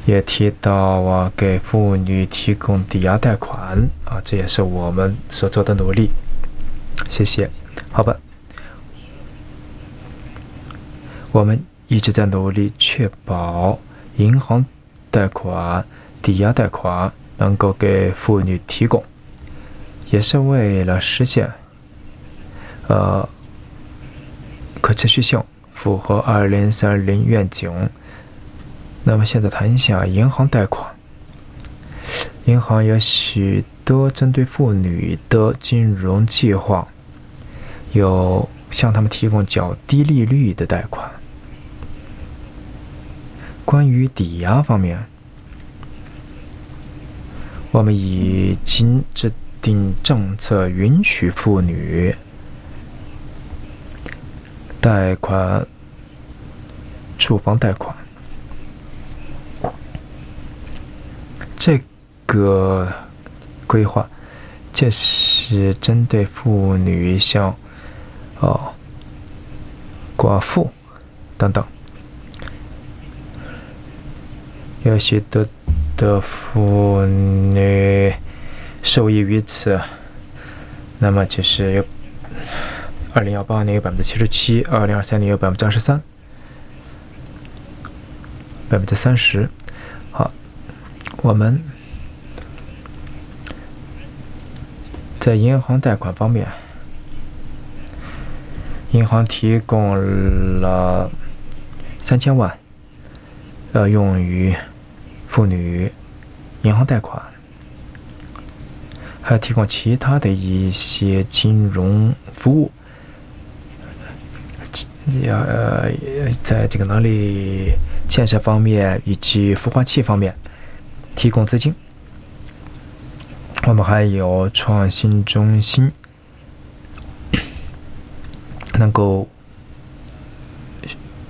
也提到给妇女提供抵押贷款这也是我们所做的努力。谢谢。好吧，我们一直在努力确保银行贷款、抵押贷款能够给妇女提供，也是为了实现可持续性，符合2030愿景。那么现在谈一下银行贷款。银行有许多针对妇女的金融计划，有向他们提供较低利率的贷款。关于抵押方面，我们已经制定政策，允许妇女贷款住房贷款。这个规划，这是针对妇女，像寡妇等等，有许多的妇女受益于此。那么就是有2018年有77%，2023年有23%，30%。好，我们在银行贷款方面，银行提供了3000万，用于妇女银行贷款，还提供其他的一些金融服务，在这个能力建设方面以及孵化器方面提供资金。我们还有创新中心，能够